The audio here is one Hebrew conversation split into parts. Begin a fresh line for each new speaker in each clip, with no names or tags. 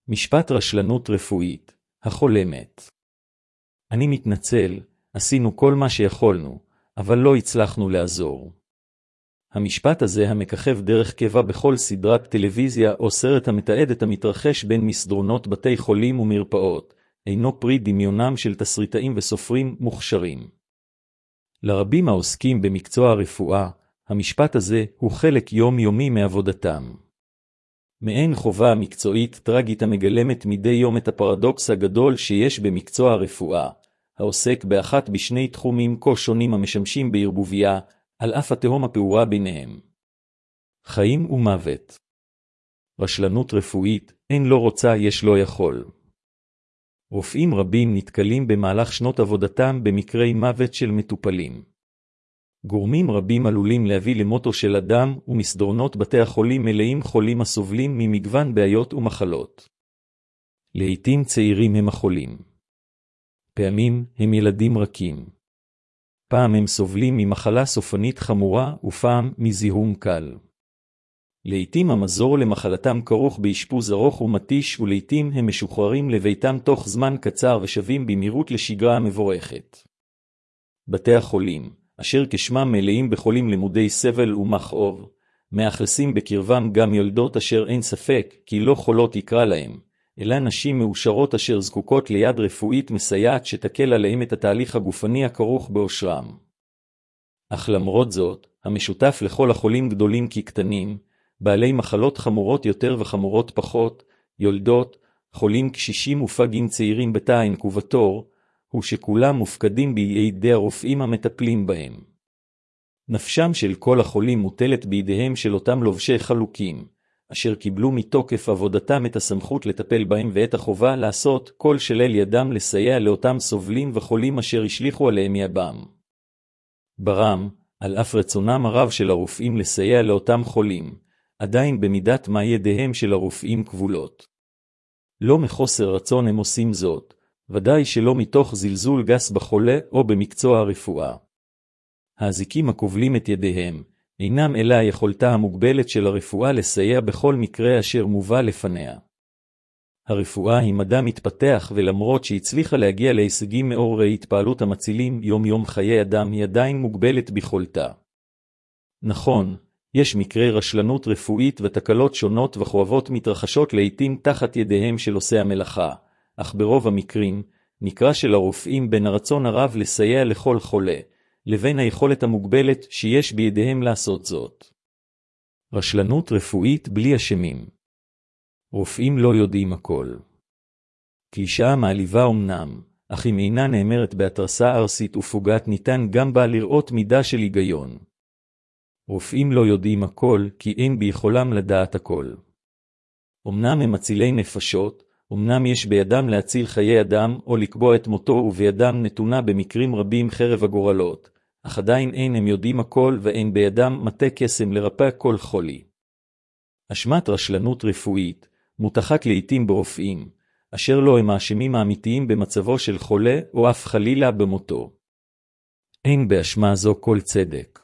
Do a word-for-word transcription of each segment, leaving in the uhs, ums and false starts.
משפט רשלנות רפואית, החולה מת. אני מתנצל, עשינו כל מה שיכולנו, אבל לא הצלחנו לעזור. המשפט הזה המככב דרך קבע בכל סדרת טלוויזיה או סרט המתעד את המתרחש בין מסדרונות בתי חולים ומרפאות, אינו פרי דמיונם של תסריטאים וסופרים מוכשרים. לרבים העוסקים במקצוע הרפואה, המשפט הזה הוא חלק יומיומי מעבודתם. מעין חובה מקצועית טרגית המגלמת מדי יום את הפרדוקס הגדול שיש במקצוע הרפואה, העוסק באחת בשני תחומים כה שונים המשמשים בערבוביה, על אף התהום הפעורה ביניהם. חיים ומוות. רשלנות רפואית, אין לא רוצה יש לא יכול. רופאים רבים נתקלים במהלך שנות עבודתם במקרי מוות של מטופלים. גורמים רבים עלולים להביא למותו של אדם, ומסדרונות בתי החולים מלאים חולים הסובלים ממגוון בעיות ומחלות. לעתים צעירים הם החולים. פעמים הם ילדים רכים. פעם הם סובלים ממחלה סופנית חמורה ופעם מזיהום קל. לעתים המזור למחלתם כרוך באשפוז ארוך ומתיש, ולעתים הם משוחררים לביתם תוך זמן קצר ושבים במהירות לשגרה המבורכת. בתי החולים, אשר כשמם מלאים בחולים למודי סבל ומכאוב, מאכלסים בקרבם גם יולדות אשר אין ספק כי לא חולות יקרא להם, אלא נשים מאושרות אשר זקוקות ליד רפואית מסייעת שתקל עליהם את התהליך הגופני הכרוך באושרם. אך למרות זאת, המשותף לכל החולים גדולים כקטנים, בעלי מחלות חמורות יותר וחמורות פחות, יולדות, חולים קשישים ופגים צעירים בתא האינקובטור, הוא שכולם מופקדים בידי הרופאים המטפלים בהם. נפשם של כל החולים מוטלת בידיהם של אותם לובשי חלוקים, אשר קיבלו מתוקף עבודתם את הסמכות לטפל בהם ואת החובה לעשות כל שלל ידם לסייע לאותם סובלים וחולים אשר השליחו עליהם יבם. ברם, על אף רצונם הרב של הרופאים לסייע לאותם חולים, עדיין במידת מה ידיהם של הרופאים כבולות. לא מחוסר רצון הם עושים זאת, ודאי שלא מתוך זלזול גס בחולה או במקצוע הרפואה. האזיקים הכובלים את ידיהם, אינם אלא יכולתה המוגבלת של הרפואה לסייע בכל מקרה אשר מובא לפניה. הרפואה היא מדע מתפתח, ולמרות שהצליחה להגיע להישגים מעוררי התפעלות המצילים יום יום חיי אדם, היא עדיין מוגבלת ביכולתה. נכון, יש מקרי רשלנות רפואית ותקלות שונות וכואבות מתרחשות לעתים תחת ידיהם של עושי המלאכה, אך ברוב המקרים, נקרא של הרופאים בין הרצון הרב לסייע לכל חולה, לבין היכולת המוגבלת שיש בידיהם לעשות זאת. רשלנות רפואית בלי אשמים. רופאים לא יודעים הכל. קלישאה מעליבה אמנם, אך אם אינה נאמרת בהתרסה ארסית ופוגעת ניתן גם בה לראות מידה של היגיון. רופאים לא יודעים הכל כי אין ביכולם לדעת הכל. אמנם הם מצילי נפשות, אמנם יש בידם להציל חיי אדם או לקבוע את מותו, ובידם נתונה במקרים רבים חרב הגורלות, אך עדיין אין הם יודעים הכל ואין בידם מטה קסם לרפא כל חולי. אשמת רשלנות רפואית מותחת לעתים ברופאים, אשר לא הם האשמים האמיתיים במצבו של חולה או אף חלילה במותו. אין באשמה זו כל צדק.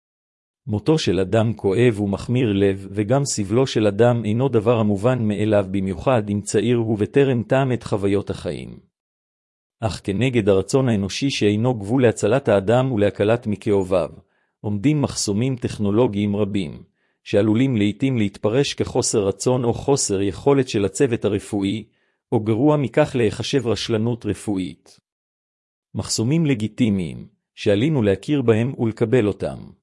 מותו של אדם כואב ומחמיר לב, וגם סבלו של אדם אינו דבר המובן מאליו, במיוחד אם צעיר הוא וטרם טעם את חוויות החיים. אך כנגד הרצון האנושי שאינו גבול להצלת האדם ולהקלת מכאוביו, עומדים מחסומים טכנולוגיים רבים, שעלולים לעתים להתפרש כחוסר רצון או חוסר יכולת של הצוות הרפואי, או גרוע מכך להיחשב רשלנות רפואית. מחסומים לגיטימיים, שעלינו להכיר בהם ולקבל אותם.